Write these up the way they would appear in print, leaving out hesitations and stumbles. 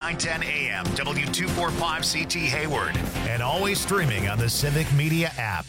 910 AM, W245CT Hayward. And always streaming on the Civic Media app.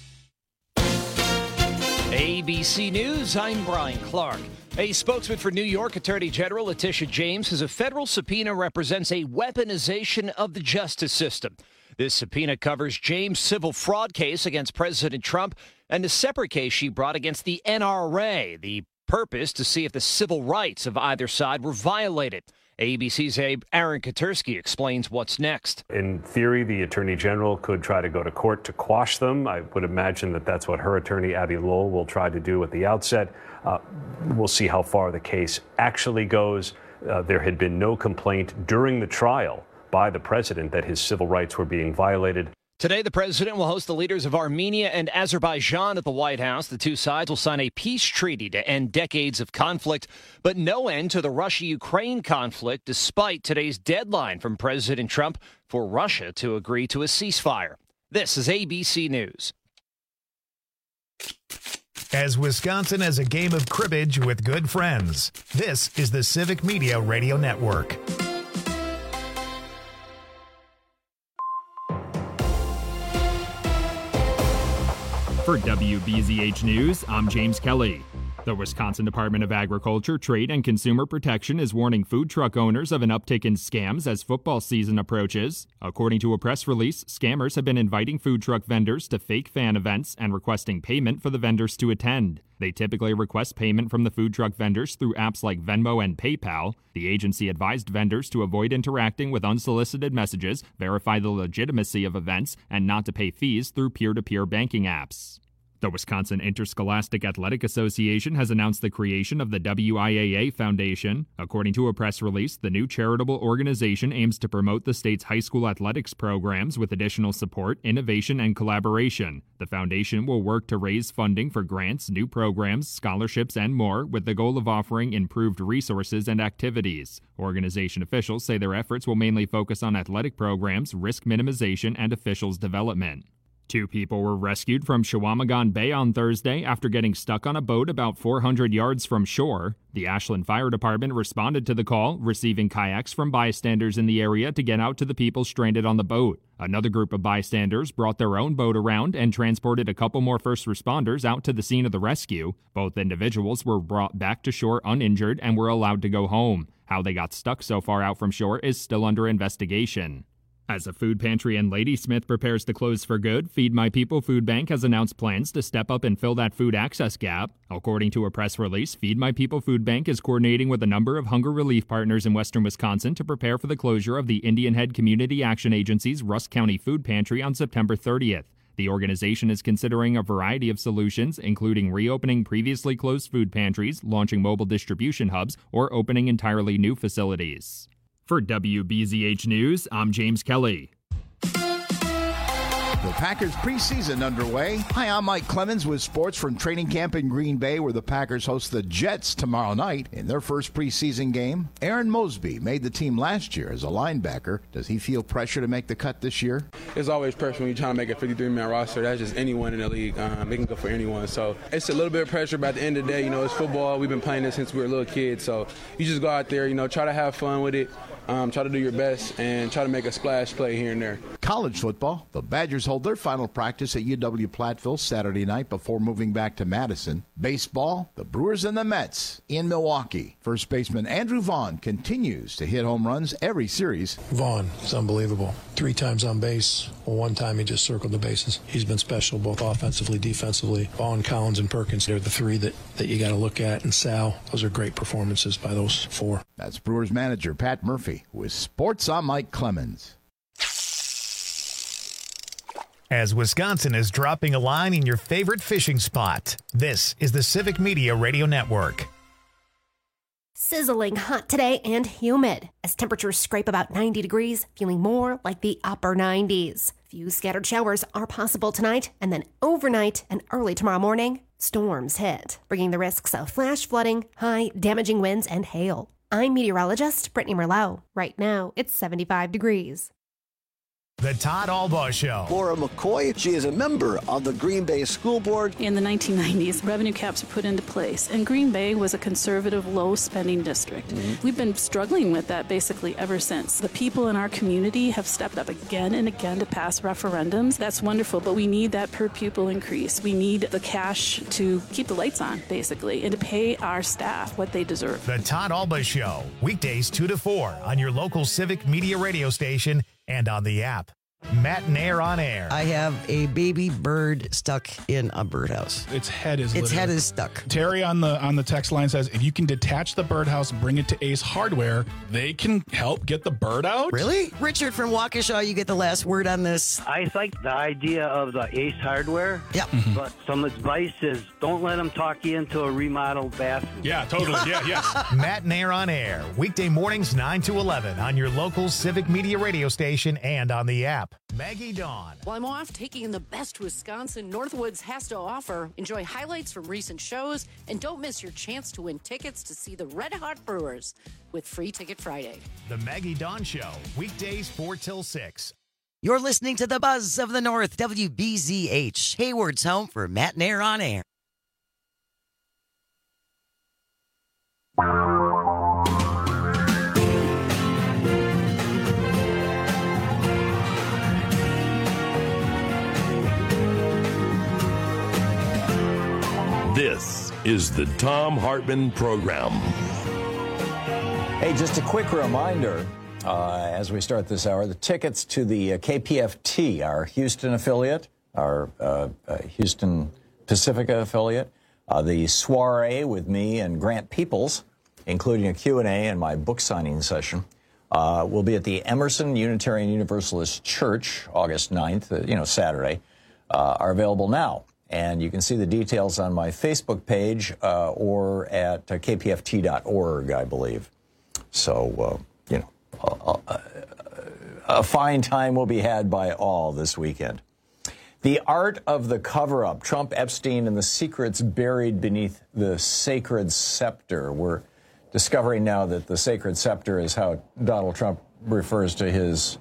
ABC News, I'm Brian Clark. A spokesman for New York Attorney General Letitia James says a federal subpoena represents a weaponization of the justice system. This subpoena covers James' civil fraud case against President Trump and a separate case she brought against the NRA. The purpose to see if the civil rights of either side were violated. ABC's Aaron Katersky explains what's next. In theory, the Attorney General could try to go to court to quash them. I would imagine that that's what her attorney, Abby Lowell, will try to do at the outset. We'll see how far the case actually goes. There had been no complaint during the trial by the president that his civil rights were being violated. Today, the president will host the leaders of Armenia and Azerbaijan at the White House. The two sides will sign a peace treaty to end decades of conflict, but no end to the Russia-Ukraine conflict, despite today's deadline from President Trump for Russia to agree to a ceasefire. This is ABC News. As Wisconsin has a game of cribbage with good friends, this is the Civic Media Radio Network. For WBZH News, I'm James Kelly. The Wisconsin Department of Agriculture, Trade, and Consumer Protection is warning food truck owners of an uptick in scams as football season approaches. According to a press release, scammers have been inviting food truck vendors to fake fan events and requesting payment for the vendors to attend. They typically request payment from the food truck vendors through apps like Venmo and PayPal. The agency advised vendors to avoid interacting with unsolicited messages, verify the legitimacy of events, and not to pay fees through peer-to-peer banking apps. The Wisconsin Interscholastic Athletic Association has announced the creation of the WIAA Foundation. According to a press release, the new charitable organization aims to promote the state's high school athletics programs with additional support, innovation, and collaboration. The foundation will work to raise funding for grants, new programs, scholarships, and more, with the goal of offering improved resources and activities. Organization officials say their efforts will mainly focus on athletic programs, risk minimization, and officials development. 2 people were rescued from Chequamegon Bay on Thursday after getting stuck on a boat about 400 yards from shore. The Ashland Fire Department responded to the call, receiving kayaks from bystanders in the area to get out to the people stranded on the boat. Another group of bystanders brought their own boat around and transported a couple more first responders out to the scene of the rescue. Both individuals were brought back to shore uninjured and were allowed to go home. How they got stuck so far out from shore is still under investigation. As a food pantry in Ladysmith prepares to close for good, Feed My People Food Bank has announced plans to step up and fill that food access gap. According to a press release, Feed My People Food Bank is coordinating with a number of hunger relief partners in western Wisconsin to prepare for the closure of the Indian Head Community Action Agency's Rusk County Food Pantry on September 30th. The organization is considering a variety of solutions, including reopening previously closed food pantries, launching mobile distribution hubs, or opening entirely new facilities. For WBZH News, I'm James Kelly. The Packers preseason underway. Hi, I'm Mike Clemens with sports from training camp in Green Bay, where the Packers host the Jets tomorrow night in their first preseason game. Aaron Mosby made the team last year as a linebacker. Does he feel pressure to make the cut this year? There's always pressure when you're trying to make a 53-man roster. That's just anyone in the league. They can go for anyone. So it's a little bit of pressure, but at the end of the day, it's football. We've been playing this since we were little kids. So you just go out there, try to have fun with it. Try to do your best and try to make a splash play here and there. College football. The Badgers hold their final practice at UW-Platteville Saturday night before moving back to Madison. Baseball. The Brewers and the Mets in Milwaukee. First baseman Andrew Vaughn continues to hit home runs every series. Vaughn is unbelievable. 3 times on base. Well, 1 time he just circled the bases. He's been special both offensively, defensively. Vaughn, Collins, and Perkins, they're the 3 that you got to look at. And Sal, those are great performances by those 4. That's Brewers manager Pat Murphy with Sports. I'm Mike Clemens. As Wisconsin is dropping a line in your favorite fishing spot, this is the Civic Media Radio Network. Sizzling hot today and humid as temperatures scrape about 90 degrees, feeling more like the upper 90s. Few scattered showers are possible tonight, and then overnight and early tomorrow morning, storms hit, bringing the risks of flash flooding, high damaging winds, and hail. I'm meteorologist Brittany Merlot. Right now, it's 75 degrees. The Todd Albaugh Show. Laura McCoy, she is a member of the Green Bay School Board. In the 1990s, revenue caps were put into place, and Green Bay was a conservative, low-spending district. We've been struggling with that basically ever since. The people in our community have stepped up again and again to pass referendums. That's wonderful, but we need that per-pupil increase. We need the cash to keep the lights on, basically, and to pay our staff what they deserve. The Todd Albaugh Show, weekdays 2 to 4 on your local Civic Media radio station and on the app. Matt Nair on air. I have a baby bird stuck in a birdhouse. Its head is stuck. Terry on the text line says, if you can detach the birdhouse and bring it to Ace Hardware, they can help get the bird out. Really? Richard from Waukesha, you get the last word on this. I like the idea of the Ace Hardware. Yeah. But some advice is don't let them talk you into a remodeled bathroom. Yeah, totally. Yeah. Matt Nair on air, weekday mornings 9 to 11 on your local Civic Media radio station and on the app. Maggie Dawn. While I'm off taking in the best Wisconsin Northwoods has to offer, enjoy highlights from recent shows, and don't miss your chance to win tickets to see the Red Hot Brewers with Free Ticket Friday. The Maggie Dawn Show, weekdays 4 till 6. You're listening to the Buzz of the North, WBZH, Hayward's home for Matt Nair on air. This is the Thom Hartmann Program. Hey, just a quick reminder as we start this hour, the tickets to the KPFT, our Houston affiliate, our Houston Pacifica affiliate, the soiree with me and Grant Peoples, including a Q&A and my book signing session, will be at the Emerson Unitarian Universalist Church, August 9th, Saturday, are available now. And you can see the details on my Facebook page or at kpft.org, I believe. So, a fine time will be had by all this weekend. The art of the cover-up, Trump, Epstein, and the secrets buried beneath the sacred scepter. We're discovering now that the sacred scepter is how Donald Trump refers to his,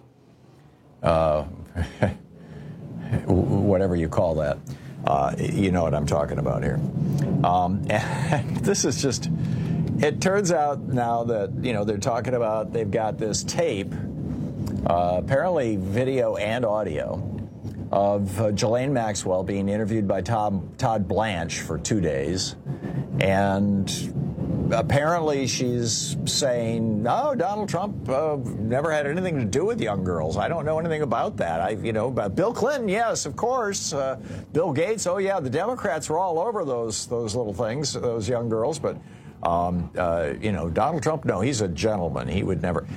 whatever you call that. You know what I'm talking about here. And this is just, it turns out now that, they're talking about, they've got this tape, apparently video and audio, of Ghislaine Maxwell being interviewed by Todd Blanche for 2 days. And apparently she's saying, no, Donald Trump never had anything to do with young girls. I don't know anything about that. About Bill Clinton, yes, of course. Bill Gates, oh yeah, the Democrats were all over those little things, those young girls. But, Donald Trump, no, he's a gentleman. He would never,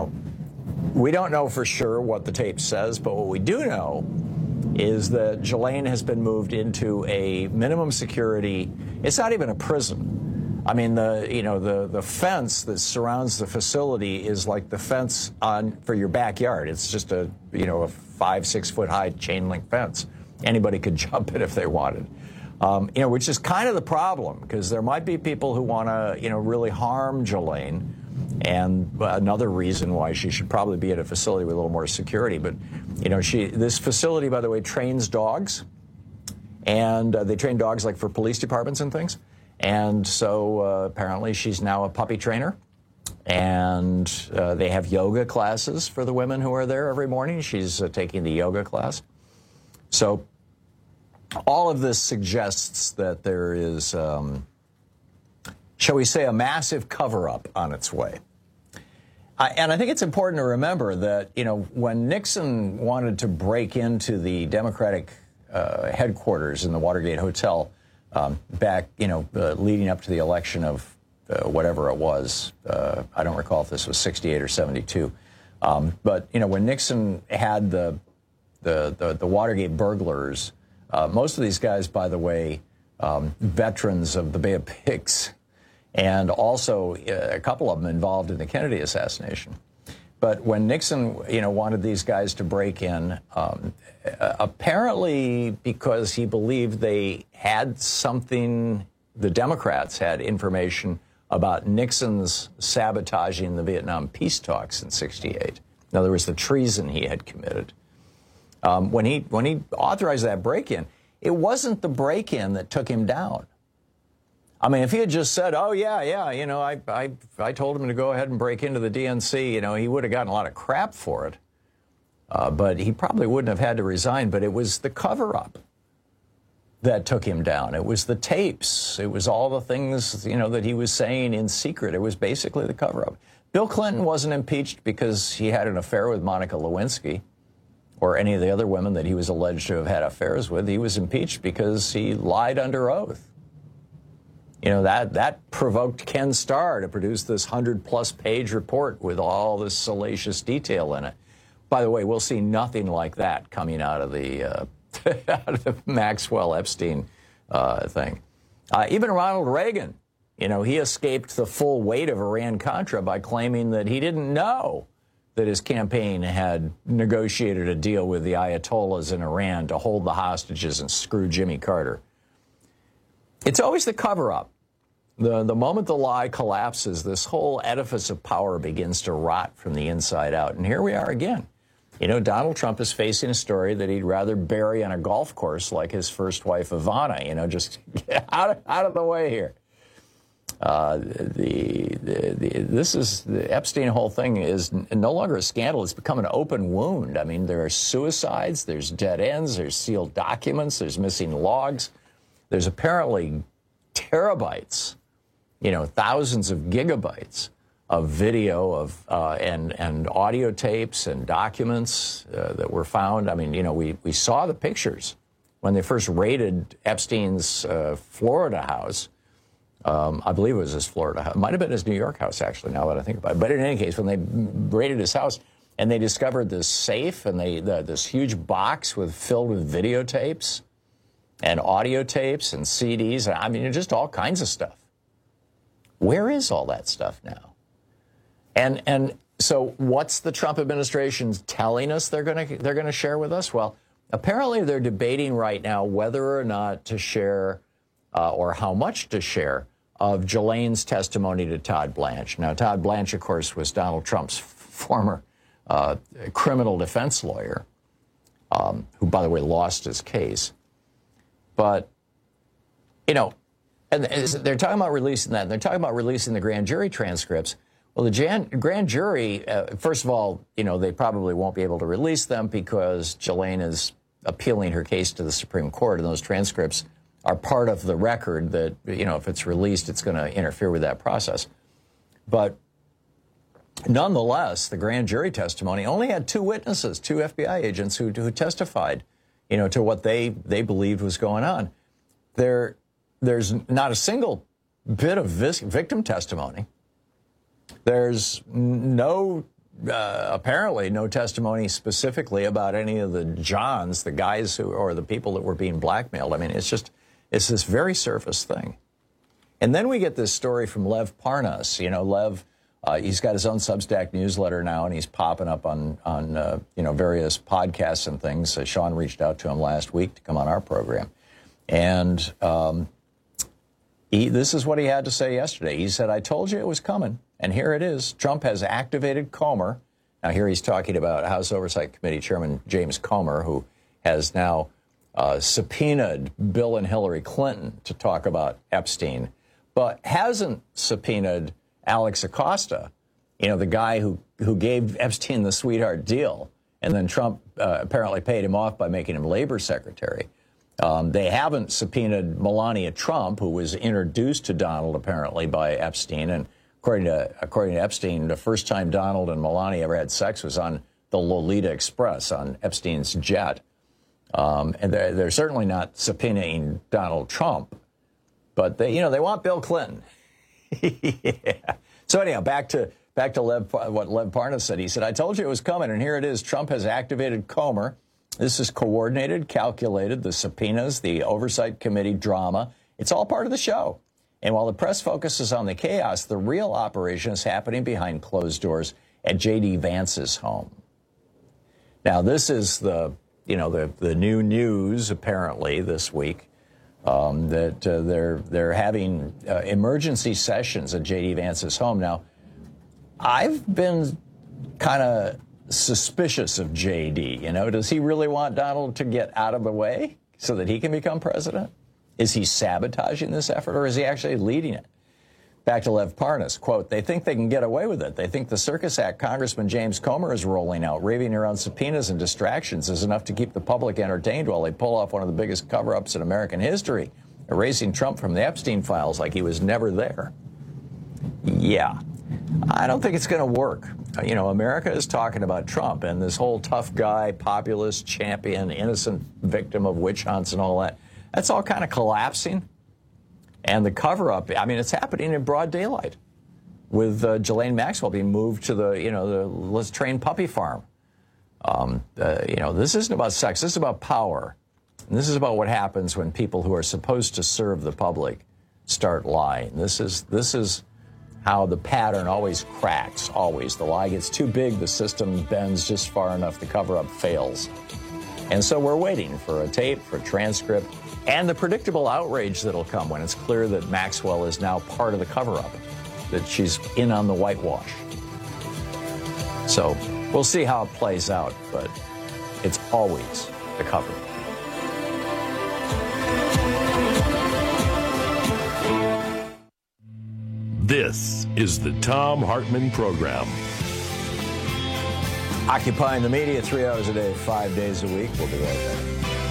we don't know for sure what the tape says, but what we do know is that Ghislaine has been moved into a minimum security, it's not even a prison. I mean, the fence that surrounds the facility is like the fence for your backyard. It's just a 5-6 foot high chain link fence. Anybody could jump it if they wanted. Which is kind of the problem, because there might be people who want to, really harm Ghislaine, and another reason why she should probably be at a facility with a little more security. But, this facility, by the way, trains dogs, and they train dogs like for police departments and things. And so apparently she's now a puppy trainer, and they have yoga classes for the women who are there every morning. She's taking the yoga class. So all of this suggests that there is, shall we say, a massive cover-up on its way. And I think it's important to remember that, when Nixon wanted to break into the Democratic headquarters in the Watergate Hotel back, leading up to the election of whatever it was, I don't recall if this was 68 or 72. But, when Nixon had the Watergate burglars, most of these guys, by the way, veterans of the Bay of Pigs, and also a couple of them involved in the Kennedy assassination. But when Nixon, wanted these guys to break in, apparently because he believed they had something, the Democrats had information about Nixon's sabotaging the Vietnam peace talks in '68. In other words, the treason he had committed. When he authorized that break-in, it wasn't the break-in that took him down. I mean, if he had just said, "Oh yeah, you know, I told him to go ahead and break into the DNC," you know, he would have gotten a lot of crap for it. But he probably wouldn't have had to resign. But it was the cover-up that took him down. It was the tapes. It was all the things, you know, that he was saying in secret. It was basically the cover-up. Bill Clinton wasn't impeached because he had an affair with Monica Lewinsky or any of the other women that he was alleged to have had affairs with. He was impeached because he lied under oath. You know, that provoked Ken Starr to produce this 100-plus page report with all this salacious detail in it. By the way, we'll see nothing like that coming out of the out of the Maxwell Epstein thing. Even Ronald Reagan, you know, he escaped the full weight of Iran-Contra by claiming that he didn't know that his campaign had negotiated a deal with the Ayatollahs in Iran to hold the hostages and screw Jimmy Carter. It's always the cover-up. The moment the lie collapses, this whole edifice of power begins to rot from the inside out. And here we are again. You know, Donald Trump is facing a story that he'd rather bury on a golf course like his first wife, Ivana. You know, just get out of the way here. The Epstein whole thing is no longer a scandal. It's become an open wound. I mean, there are suicides, there's dead ends, there's sealed documents, there's missing logs. There's apparently terabytes, you know, thousands of gigabytes of video of and audio tapes and documents that were found. I mean, you know, we saw the pictures when they first raided Epstein's Florida house. I believe it was his Florida house. It might have been his New York house, actually, now that I think about it. But in any case, when they raided his house and they discovered this safe and this huge box filled with videotapes and audio tapes and CDs, I mean, just all kinds of stuff. Where is all that stuff now? And so what's the Trump administration telling us they're going to share with us? Well, apparently they're debating right now whether or not to share or how much to share of Ghislaine's testimony to Todd Blanche. Now, Todd Blanche, of course, was Donald Trump's former criminal defense lawyer, who, by the way, lost his case. But, you know, and they're talking about releasing that. And they're talking about releasing the grand jury transcripts. Well, the grand jury, first of all, you know, they probably won't be able to release them because Ghislaine is appealing her case to the Supreme Court, and those transcripts are part of the record that, you know, if it's released, it's going to interfere with that process. But nonetheless, the grand jury testimony only had two witnesses, two FBI agents who testified, you know, to what they believed was going on. There's not a single bit of victim testimony. There's apparently no testimony specifically about any of the Johns, the guys or the people that were being blackmailed. I mean, it's this very surface thing. And then we get this story from Lev Parnas. You know, Lev, he's got his own Substack newsletter now, and he's popping up on you know, various podcasts and things. Sean reached out to him last week to come on our program. And this is what he had to say yesterday. He said, "I told you it was coming, and here it is. Trump has activated Comer." Now, here he's talking about House Oversight Committee Chairman James Comer, who has now subpoenaed Bill and Hillary Clinton to talk about Epstein, but hasn't subpoenaed Alex Acosta, you know, the guy who gave Epstein the sweetheart deal, and then Trump apparently paid him off by making him labor secretary. They haven't subpoenaed Melania Trump, who was introduced to Donald apparently by Epstein, and according to Epstein, the first time Donald and Melania ever had sex was on the Lolita Express on Epstein's jet. And they're certainly not subpoenaing Donald Trump, but they want Bill Clinton. Yeah. So anyhow, back to what Lev Parnas said. He said, "I told you it was coming, and here it is. Trump has activated Comer. This is coordinated, calculated, the subpoenas, the Oversight Committee drama. It's all part of the show. And while the press focuses on the chaos, the real operation is happening behind closed doors at J.D. Vance's home." Now, this is the new news, apparently, this week, that they're having emergency sessions at J.D. Vance's home. Now, I've been kind of suspicious of JD. You know, does he really want Donald to get out of the way so that he can become president? Is he sabotaging this effort, or is he actually leading it? Back to Lev Parnas, quote, they think they can get away with it. They think the Circus Act Congressman James Comer is rolling out, raving around subpoenas and distractions is enough to keep the public entertained while they pull off one of the biggest cover-ups in American history, erasing Trump from the Epstein files like he was never there. Yeah, I don't think it's going to work. You know, America is talking about Trump and this whole tough guy, populist champion, innocent victim of witch hunts and all that. That's all kind of collapsing. And the cover-up, I mean, it's happening in broad daylight with Ghislaine Maxwell being moved to the Let's Train Puppy Farm. This isn't about sex. This is about power. And this is about what happens when people who are supposed to serve the public start lying. This is how the pattern always cracks, always. The lie gets too big, the system bends just far enough, the cover-up fails. And so we're waiting for a tape, for a transcript, and the predictable outrage that'll come when it's clear that Maxwell is now part of the cover-up, that she's in on the whitewash. So we'll see how it plays out, but it's always the cover-up. This is the Thom Hartmann Program. Occupying the media 3 hours a day, 5 days a week. We'll be right back.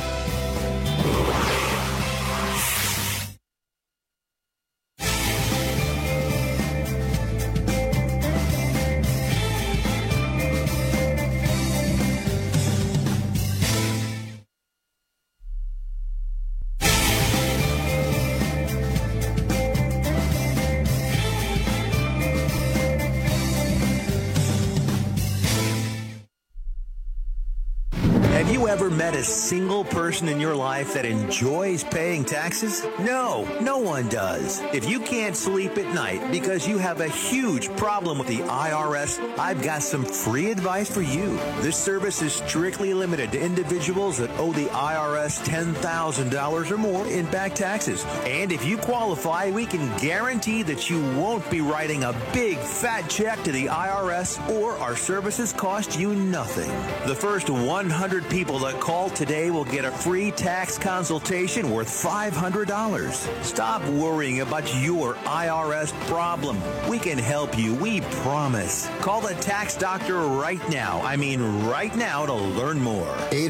Met a single person in your life that enjoys paying taxes? No one does. If you can't sleep at night because you have a huge problem with the IRS, I've got some free advice for you. This service is strictly limited to individuals that owe the IRS $10,000 or more in back taxes. And if you qualify, we can guarantee that you won't be writing a big fat check to the IRS, or our services cost you nothing. The first 100 people that call today will get a free tax consultation worth $500. Stop worrying about your IRS problem. We can help you, we promise. Call the tax doctor right now. I mean right now, to learn more.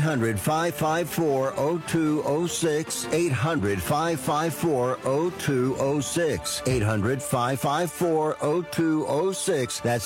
800-554-0206. 800-554-0206. 800-554-0206. That's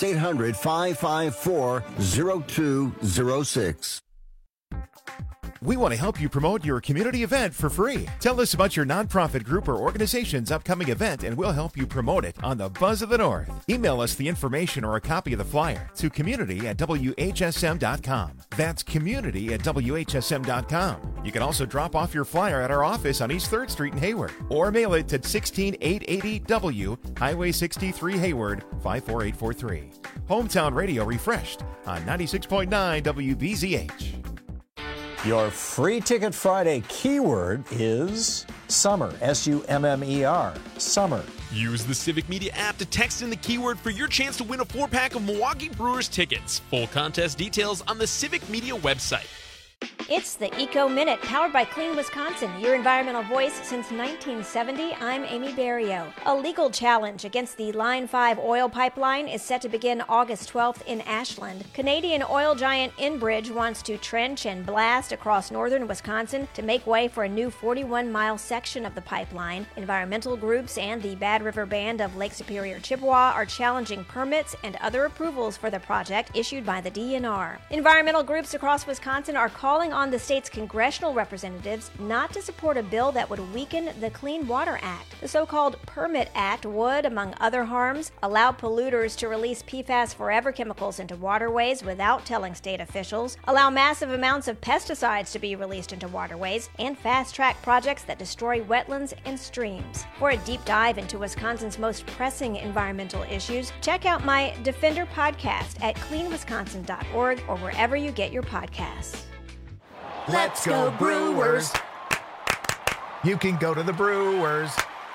800-554-0206. We want to help you promote your community event for free. Tell us about your nonprofit group or organization's upcoming event, and we'll help you promote it on the Buzz of the North. Email us the information or a copy of the flyer to community@WHSM.com. That's community@WHSM.com. You can also drop off your flyer at our office on East 3rd Street in Hayward, or mail it to 16880 W, Highway 63 Hayward, 54843. Hometown Radio refreshed on 96.9 WBZH. Your Free Ticket Friday keyword is summer, S-U-M-M-E-R, summer. Use the Civic Media app to text in the keyword for your chance to win a 4-pack of Milwaukee Brewers tickets. Full contest details on the Civic Media website. It's the Eco Minute, powered by Clean Wisconsin, your environmental voice since 1970. I'm Amy Barrio. A legal challenge against the Line 5 oil pipeline is set to begin August 12th in Ashland. Canadian oil giant Enbridge wants to trench and blast across northern Wisconsin to make way for a new 41-mile section of the pipeline. Environmental groups and the Bad River Band of Lake Superior Chippewa are challenging permits and other approvals for the project issued by the DNR. Environmental groups across Wisconsin are calling on the state's congressional representatives not to support a bill that would weaken the Clean Water Act. The so-called Permit Act would, among other harms, allow polluters to release PFAS forever chemicals into waterways without telling state officials, allow massive amounts of pesticides to be released into waterways, and fast-track projects that destroy wetlands and streams. For a deep dive into Wisconsin's most pressing environmental issues, check out my Defender podcast at cleanwisconsin.org or wherever you get your podcasts. Let's go Brewers! You can go to the Brewers.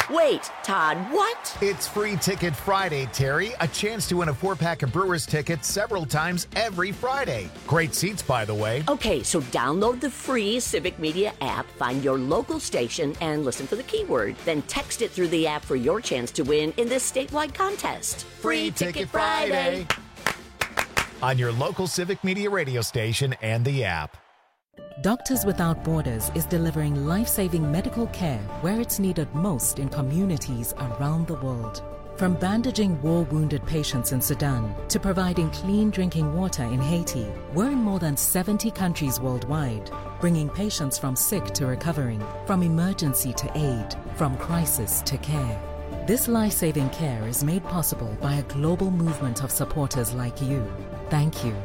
Wait, Todd, what? It's Free Ticket Friday, Terry. A chance to win a 4-pack of Brewers tickets several times every Friday. Great seats, by the way. Okay, so download the free Civic Media app, find your local station, and listen for the keyword. Then text it through the app for your chance to win in this statewide contest. Free Ticket Friday. On your local Civic Media radio station and the app. Doctors Without Borders is delivering life-saving medical care where it's needed most in communities around the world. From bandaging war-wounded patients in Sudan to providing clean drinking water in Haiti, we're in more than 70 countries worldwide, bringing patients from sick to recovering, from emergency to aid, from crisis to care. This life-saving care is made possible by a global movement of supporters like you. Thank you.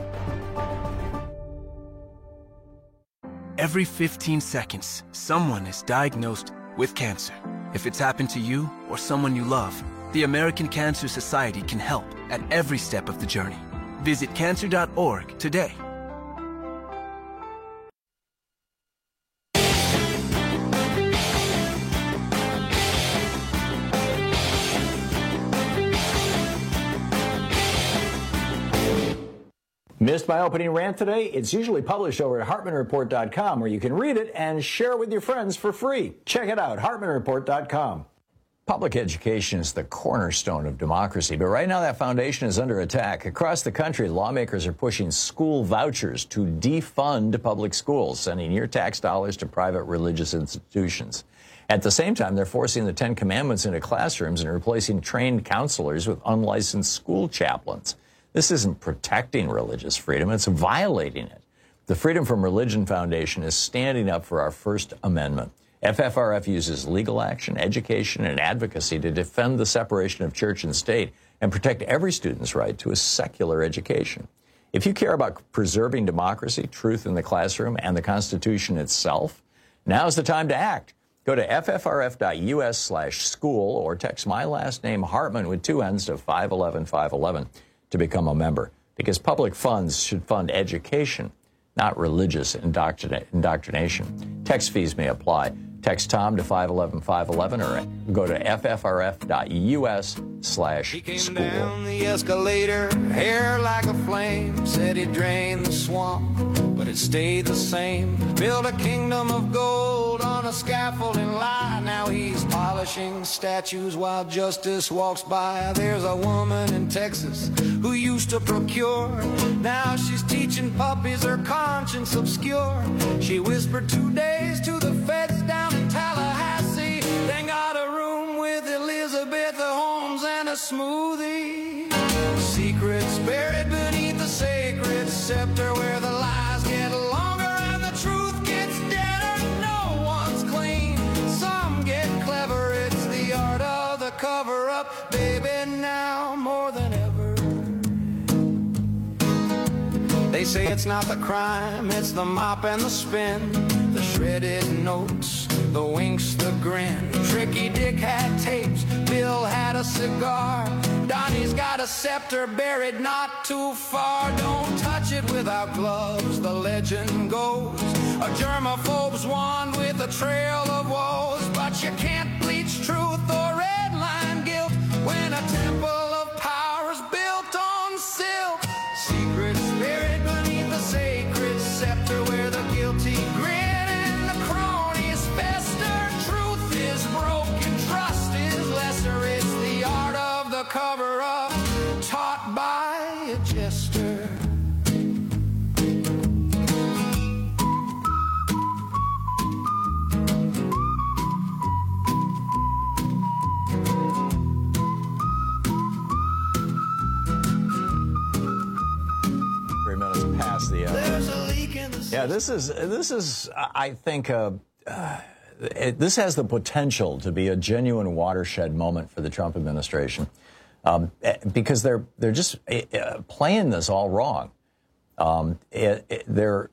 Every 15 seconds, someone is diagnosed with cancer. If it's happened to you or someone you love, the American Cancer Society can help at every step of the journey. Visit cancer.org today. Missed my opening rant today? It's usually published over at HartmanReport.com, where you can read it and share it with your friends for free. Check it out, HartmanReport.com. Public education is the cornerstone of democracy, but right now that foundation is under attack. Across the country, lawmakers are pushing school vouchers to defund public schools, sending your tax dollars to private religious institutions. At the same time, they're forcing the Ten Commandments into classrooms and replacing trained counselors with unlicensed school chaplains. This isn't protecting religious freedom, it's violating it. The Freedom from Religion Foundation is standing up for our First Amendment. FFRF uses legal action, education, and advocacy to defend the separation of church and state and protect every student's right to a secular education. If you care about preserving democracy, truth in the classroom, and the Constitution itself, now's the time to act. Go to ffrf.us/school or text my last name Hartman with 2 N's to 511-511. To become a member, because public funds should fund education, not religious indoctrination. Text fees may apply. Text Tom to 511-511 or go to ffrf.us/school. He came down the escalator, hair like a flame, said he'd drain the swamp, but it stayed the same. Built a kingdom of gold on a scaffolding lie. Now he's polishing statues while justice walks by. There's a woman in Texas who used to procure. Now she's teaching puppies her conscience obscure. She whispered 2 days to the feds down in Tallahassee. Then got a room with Elizabeth Holmes and a smoothie. Secrets buried beneath the sacred scepter, where the lies get longer and the truth gets deader. No one's clean, some get clever. It's the art of the cover-up, baby, now more than ever. They say it's not the crime, it's the mop and the spin, the shredded notes, the winks, the grin. Tricky Dick had tapes, Bill had a cigar, Donnie's got a scepter buried not too far. Don't touch it without gloves, the legend goes. A germaphobe's wand with a trail of woes. But you can't bleach truth or redline guilt when a temple of power is built on silk. Secrets buried beneath the sacred scepter, where the guilty grin and the cronies fester. Truth is broken, trust is lesser. It's the art of the cover-up, taught by a jester. Yeah, this is. I think this has the potential to be a genuine watershed moment for the Trump administration, because they're just playing this all wrong. They're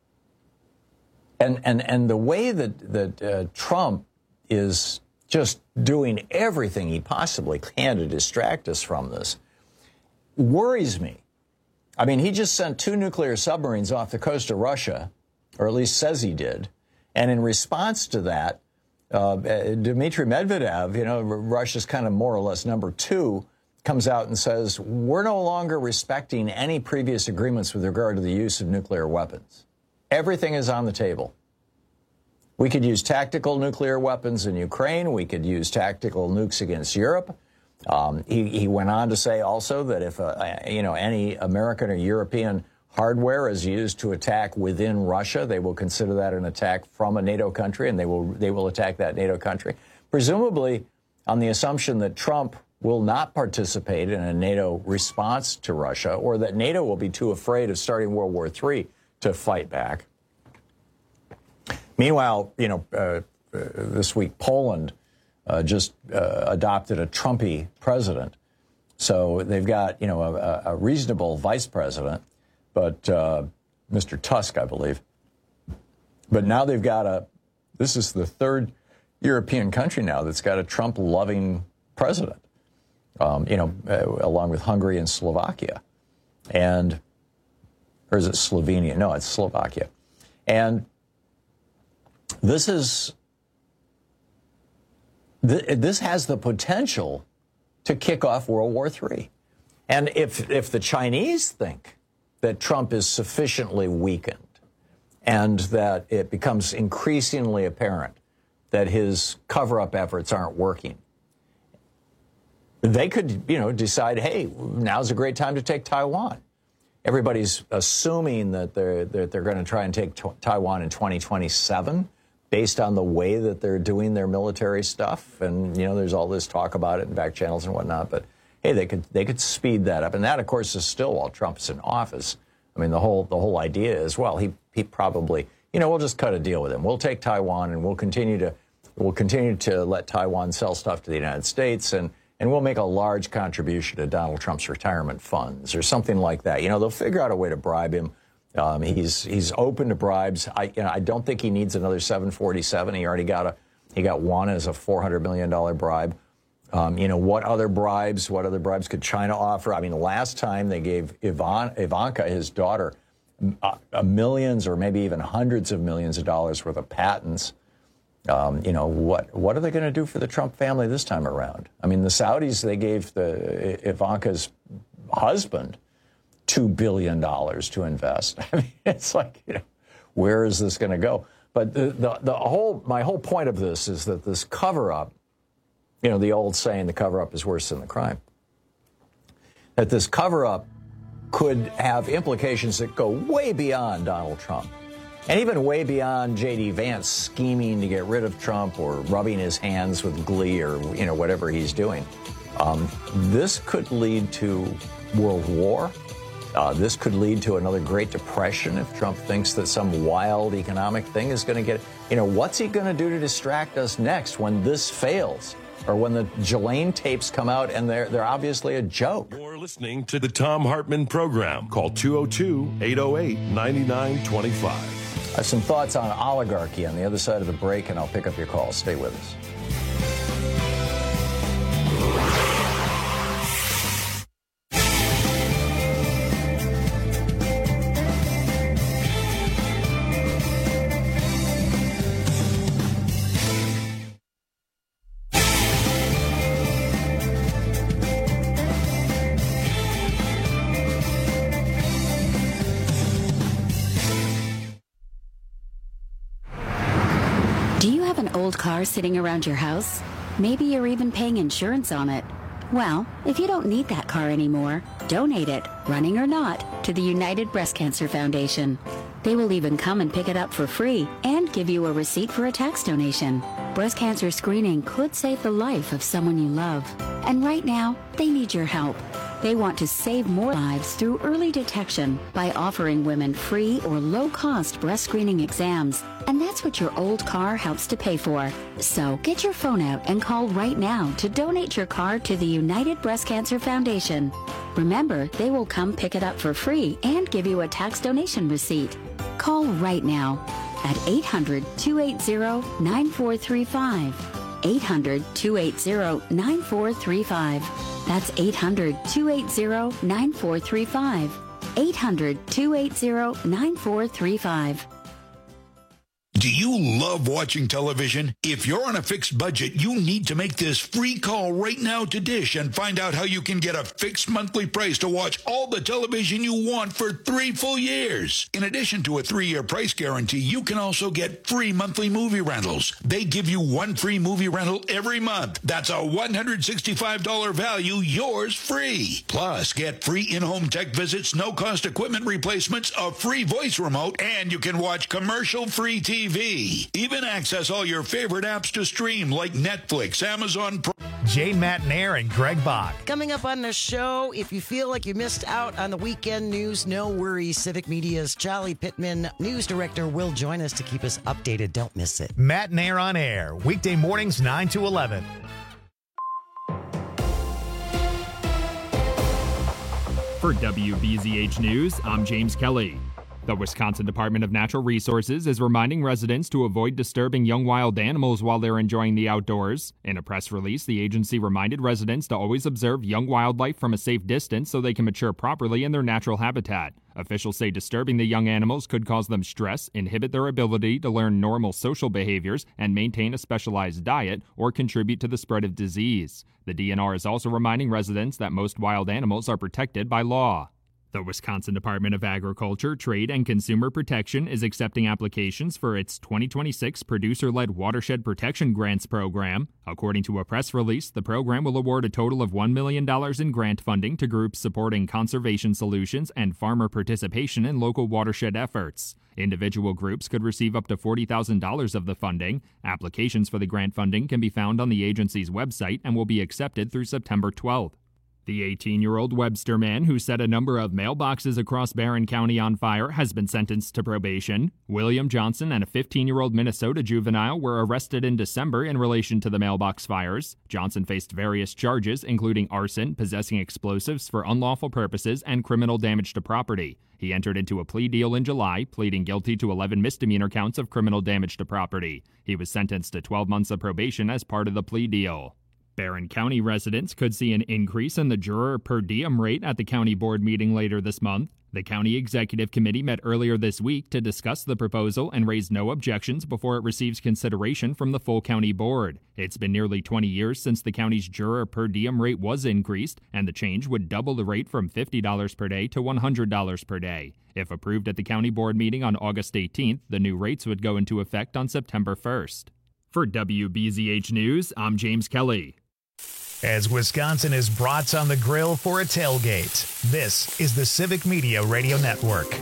and the way that Trump is just doing everything he possibly can to distract us from this worries me. I mean, he just sent 2 nuclear submarines off the coast of Russia, or at least says he did. And in response to that, Dmitry Medvedev, Russia's kind of more or less number 2, comes out and says, we're no longer respecting any previous agreements with regard to the use of nuclear weapons. Everything is on the table. We could use tactical nuclear weapons in Ukraine. We could use tactical nukes against Europe. He went on to say also that if any American or European hardware is used to attack within Russia, they will consider that an attack from a NATO country, and they will attack that NATO country, presumably on the assumption that Trump will not participate in a NATO response to Russia, or that NATO will be too afraid of starting World War III to fight back. Meanwhile, this week Poland just adopted a Trumpy president. So they've got, a reasonable vice president, but Mr. Tusk, I believe. But now they've got this is the third European country now that's got a Trump-loving president, along with Hungary and Slovakia. Or is it Slovenia? No, it's Slovakia. And this has the potential to kick off World War III. And if the Chinese think that Trump is sufficiently weakened and that it becomes increasingly apparent that his cover-up efforts aren't working, they could, decide, hey, now's a great time to take Taiwan. Everybody's assuming that they're going to try and take Taiwan in 2027 based on the way that they're doing their military stuff. And, there's all this talk about it in back channels and whatnot. But, hey, they could speed that up. And that, of course, is still while Trump's in office. I mean, the whole idea is, well, he probably, we'll just cut a deal with him. We'll take Taiwan and we'll continue to let Taiwan sell stuff to the United States, and we'll make a large contribution to Donald Trump's retirement funds or something like that. They'll figure out a way to bribe him. He's open to bribes. I don't think he needs another 747. He already got one as a $400 million bribe. What other bribes could China offer? I mean, the last time they gave Ivanka, his daughter, millions or maybe even hundreds of millions of dollars worth of patents. What are they going to do for the Trump family this time around? I mean, the Saudis, they gave Ivanka's husband $2 billion to invest. I mean, it's like, where is this going to go? But my whole point of this is that this cover-up, the old saying, the cover-up is worse than the crime, that this cover-up could have implications that go way beyond Donald Trump. And even way beyond J.D. Vance scheming to get rid of Trump or rubbing his hands with glee or, whatever he's doing. This could lead to World War. This could lead to another Great Depression if Trump thinks that some wild economic thing is going to get, what's he going to do to distract us next when this fails? Or when the Ghislaine tapes come out and they're obviously a joke. You're listening to the Thom Hartmann Program. Call 202-808-9925. I have some thoughts on oligarchy on the other side of the break, and I'll pick up your call. Stay with us. Car sitting around your house? Maybe you're even paying insurance on it. Well, if you don't need that car anymore, donate it, running or not, to the United Breast Cancer Foundation. They will even come and pick it up for free and give you a receipt for a tax donation. Breast cancer screening could save the life of someone you love. And right now, they need your help. They want to save more lives through early detection by offering women free or low-cost breast screening exams. And that's what your old car helps to pay for. So get your phone out and call right now to donate your car to the United Breast Cancer Foundation. Remember, they will come pick it up for free and give you a tax donation receipt. Call right now at 800-280-9435. 800-280-9435. That's 800-280-9435. 800-280-9435. Do you love watching television? If you're on a fixed budget, you need to make this free call right now to Dish and find out how you can get a fixed monthly price to watch all the television you want for 3 full years. In addition to a 3-year price guarantee, you can also get free monthly movie rentals. They give you 1 free movie rental every month. That's a $165 value, yours free. Plus, get free in-home tech visits, no-cost equipment replacements, a free voice remote, and you can watch commercial-free TV. Even access all your favorite apps to stream like Netflix, Amazon Prime. Jay Matnair and Greg Bach. Coming up on the show, if you feel like you missed out on the weekend news, no worries. Civic Media's Charlie Pittman, news director, will join us to keep us updated. Don't miss it. Matnair on air, weekday mornings 9 to 11. For WBZH News, I'm James Kelly. The Wisconsin Department of Natural Resources is reminding residents to avoid disturbing young wild animals while they're enjoying the outdoors. In a press release, the agency reminded residents to always observe young wildlife from a safe distance so they can mature properly in their natural habitat. Officials say disturbing the young animals could cause them stress, inhibit their ability to learn normal social behaviors, and maintain a specialized diet, or contribute to the spread of disease. The DNR is also reminding residents that most wild animals are protected by law. The Wisconsin Department of Agriculture, Trade, and Consumer Protection is accepting applications for its 2026 Producer-Led Watershed Protection Grants program. According to a press release, the program will award a total of $1 million in grant funding to groups supporting conservation solutions and farmer participation in local watershed efforts. Individual groups could receive up to $40,000 of the funding. Applications for the grant funding can be found on the agency's website and will be accepted through September 12th. The 18-year-old Webster man who set a number of mailboxes across Barron County on fire has been sentenced to probation. William Johnson and a 15-year-old Minnesota juvenile were arrested in December in relation to the mailbox fires. Johnson faced various charges, including arson, possessing explosives for unlawful purposes, and criminal damage to property. He entered into a plea deal in July, pleading guilty to 11 misdemeanor counts of criminal damage to property. He was sentenced to 12 months of probation as part of the plea deal. Barron County residents could see an increase in the juror per diem rate at the county board meeting later this month. The county executive committee met earlier this week to discuss the proposal and raised no objections before it receives consideration from the full county board. It's been nearly 20 years since the county's juror per diem rate was increased, and the change would double the rate from $50 per day to $100 per day. If approved at the county board meeting on August 18th, the new rates would go into effect on September 1st. For WBZH News, I'm James Kelly. As Wisconsin is brats on the grill for a tailgate, this is the Civic Media Radio Network.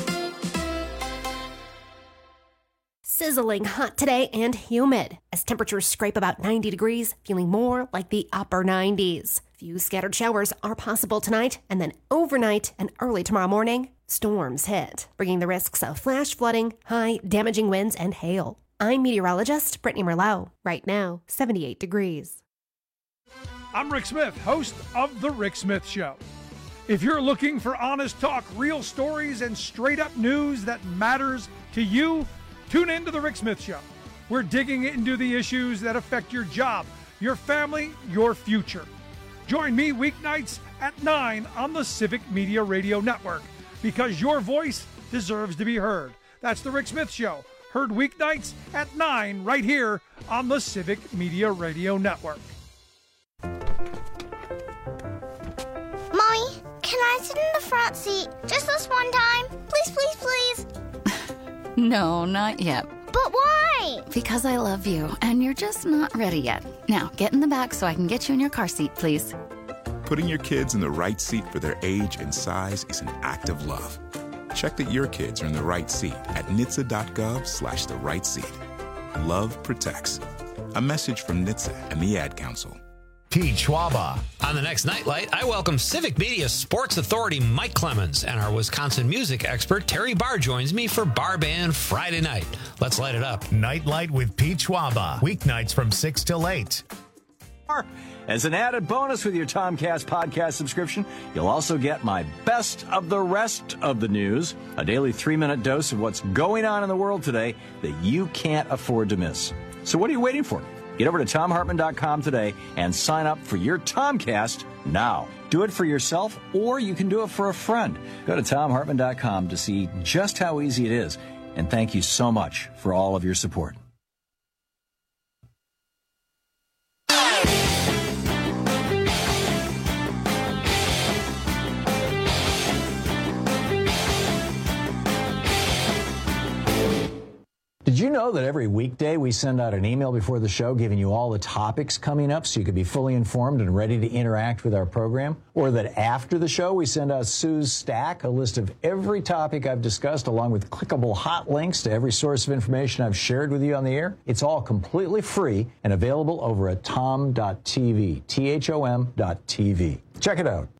Sizzling hot today and humid as temperatures scrape about 90 degrees, feeling more like the upper 90s. Few scattered showers are possible tonight, and then overnight and early tomorrow morning, storms hit, bringing the risks of flash flooding, high damaging winds, and hail. I'm meteorologist Brittany Merlot. Right now, 78 degrees. I'm Rick Smith, host of The Rick Smith Show. If you're looking for honest talk, real stories, and straight-up news that matters to you, tune in to The Rick Smith Show. We're digging into the issues that affect your job, your family, your future. Join me weeknights at 9 on the Civic Media Radio Network, because your voice deserves to be heard. That's The Rick Smith Show, heard weeknights at 9 right here on the Civic Media Radio Network. Mommy, can I sit in the front seat just this one time? Please, please, please. No, not yet. But why? Because I love you, and you're just not ready yet. Now, get in the back so I can get you in your car seat, please. Putting your kids in the right seat for their age and size is an act of love. Check that your kids are in the right seat at NHTSA.gov/the right seat. Love protects. A message from NHTSA and the Ad Council. Pete Schwaba. On the next Nightlight, I welcome Civic Media Sports Authority Mike Clemens, and our Wisconsin music expert Terry Barr joins me for Bar Band Friday night. Let's light it up. Nightlight with Pete Schwaba. Weeknights from 6 till 8. As an added bonus with your Tomcast podcast subscription, you'll also get my best of the rest of the news, a daily 3-minute dose of what's going on in the world today that you can't afford to miss. So what are you waiting for? Get over to TomHartman.com today and sign up for your Tomcast now. Do it for yourself, or you can do it for a friend. Go to TomHartman.com to see just how easy it is. And thank you so much for all of your support. Did you know that every weekday we send out an email before the show giving you all the topics coming up so you can be fully informed and ready to interact with our program? Or that after the show we send out Sue's Stack, a list of every topic I've discussed along with clickable hot links to every source of information I've shared with you on the air? It's all completely free and available over at tom.tv, THOM.tv. Check it out.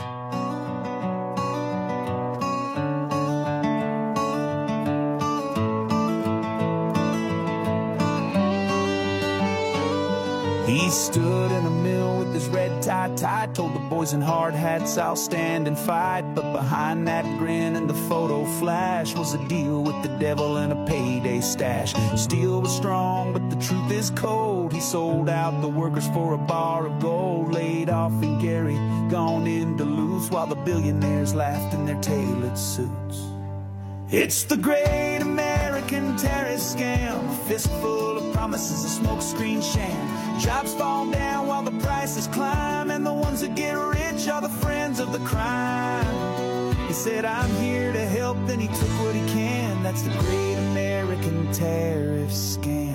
He stood in a mill with his red tie tied, told the boys in hard hats, I'll stand and fight. But behind that grin and the photo flash was a deal with the devil and a payday stash. Steel was strong, but the truth is cold. He sold out the workers for a bar of gold. Laid off in Gary, gone in Duluth, while the billionaires laughed in their tailored suits. It's the great American terrorist scam, a fistful of promises, a smokescreen sham. Jobs fall down while the prices climb, and the ones that get rich are the friends of the crime. He said, I'm here to help, then he took what he can. That's the great American tariff scam.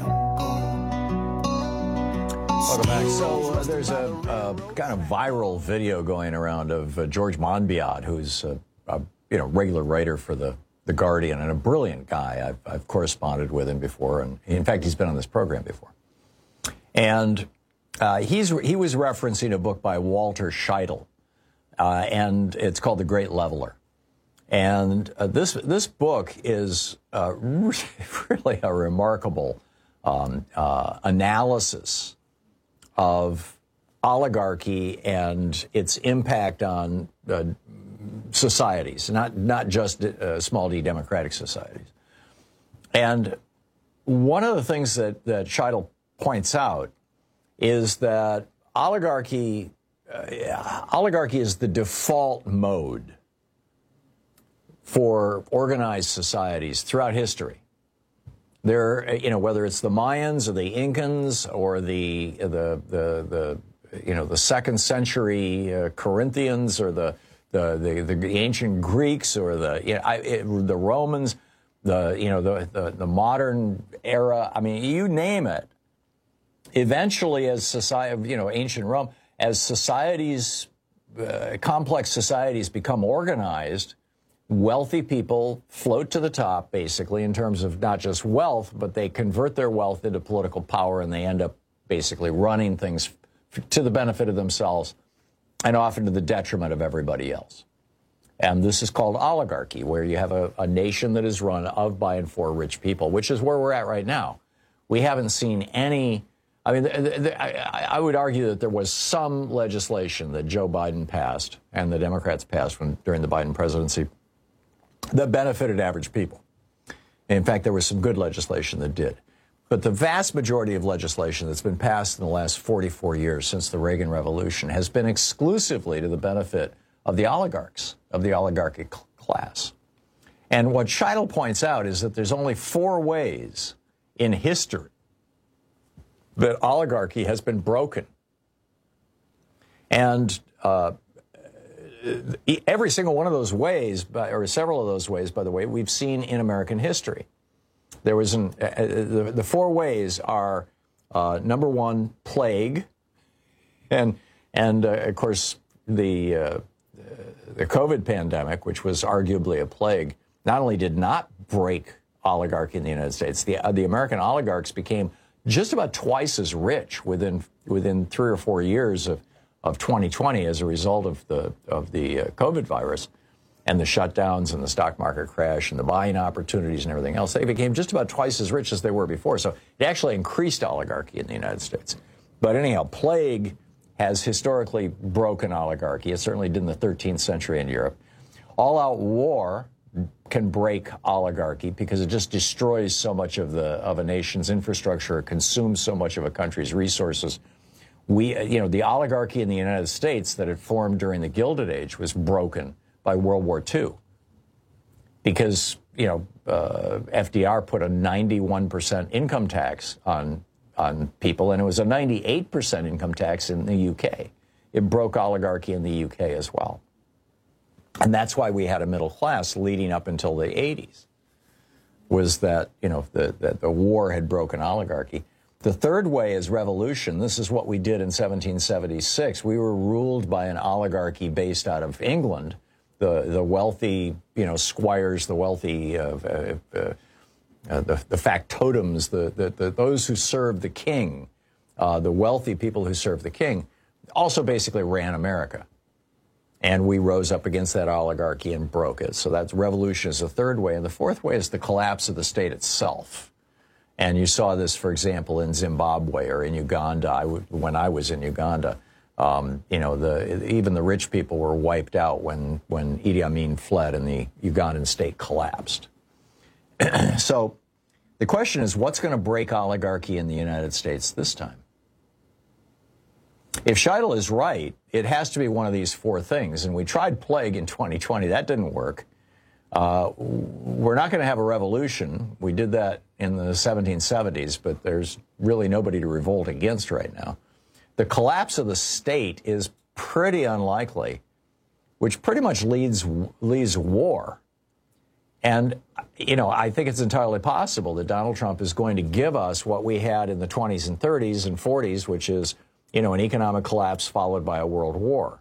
Welcome back. So there's a kind of viral video going around of George Monbiot, who's a regular writer for the Guardian and a brilliant guy. I've corresponded with him before, and in fact, he's been on this program before. And he was referencing a book by Walter Scheidel, and it's called The Great Leveler. And this book is really a remarkable analysis of oligarchy and its impact on societies, not just small d democratic societies. And one of the things that Scheidel points out is that oligarchy is the default mode for organized societies throughout history. There, whether it's the Mayans or the Incans or the second century Corinthians or the ancient Greeks or the Romans, the modern era. I mean, you name it. Eventually, as society, ancient Rome, as societies, complex societies become organized, wealthy people float to the top, basically, in terms of not just wealth, but they convert their wealth into political power, and they end up basically running things to the benefit of themselves and often to the detriment of everybody else. And this is called oligarchy, where you have a nation that is run of, by, and for rich people, which is where we're at right now. We haven't seen any... I mean, I would argue that there was some legislation that Joe Biden passed and the Democrats passed during the Biden presidency that benefited average people. In fact, there was some good legislation that did. But the vast majority of legislation that's been passed in the last 44 years since the Reagan Revolution has been exclusively to the benefit of the oligarchs, of the oligarchic class. And what Scheidel points out is that there's only 4 ways in history that oligarchy has been broken. And every single one of those ways, or several of those ways, by the way, we've seen in American history. There was the 4 ways are, number 1, plague, and of course the COVID pandemic, which was arguably a plague, not only did not break oligarchy in the United States, the American oligarchs became just about twice as rich within 3 or 4 years of 2020 as a result of the COVID virus and the shutdowns and the stock market crash and the buying opportunities and everything else. They became just about twice as rich as they were before. So it actually increased oligarchy in the United States. But anyhow, plague has historically broken oligarchy. It certainly did in the 13th century in Europe. All-out war can break oligarchy because it just destroys so much of a nation's infrastructure, consumes so much of a country's resources. The oligarchy in the United States that had formed during the Gilded Age was broken by World War II because, FDR put a 91% income tax on people, and it was a 98% income tax in the UK. It broke oligarchy in the UK as well. And that's why we had a middle class leading up until the 80s, was that, that the war had broken oligarchy. The third way is revolution. This is what we did in 1776. We were ruled by an oligarchy based out of England, the wealthy, squires, the wealthy, the factotums, those who served the king, the wealthy people who served the king, also basically ran America. And we rose up against that oligarchy and broke it. So that's revolution is the third way. And the fourth way is the collapse of the state itself. And you saw this, for example, in Zimbabwe or in Uganda. When I was in Uganda, even the rich people were wiped out when Idi Amin fled and the Ugandan state collapsed. So the question is, what's going to break oligarchy in the United States this time? If Scheidel is right, it has to be one of these four things. And we tried plague in 2020. That didn't work. We're not going to have a revolution. We did that in the 1770s, but there's really nobody to revolt against right now. The collapse of the state is pretty unlikely, which pretty much leads war. And, I think it's entirely possible that Donald Trump is going to give us what we had in the 20s and 30s and 40s, which is, an economic collapse followed by a world war.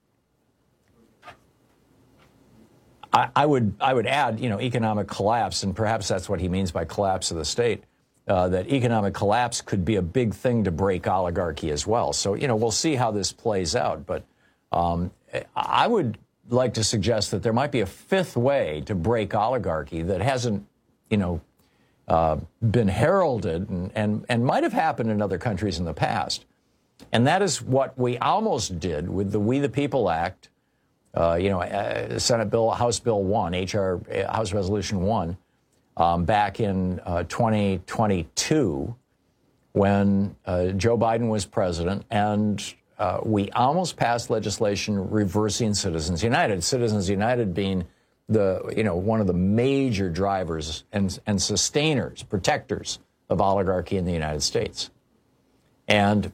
I would add, economic collapse, and perhaps that's what he means by collapse of the state, that economic collapse could be a big thing to break oligarchy as well. So, we'll see how this plays out. But I would like to suggest that there might be a fifth way to break oligarchy that hasn't, been heralded and might have happened in other countries in the past. And that is what we almost did with the We the People Act, Senate Bill, House Bill 1, House Resolution 1, back in 2022 when Joe Biden was president, and we almost passed legislation reversing Citizens United. Citizens United being one of the major drivers and sustainers, protectors of oligarchy in the United States. And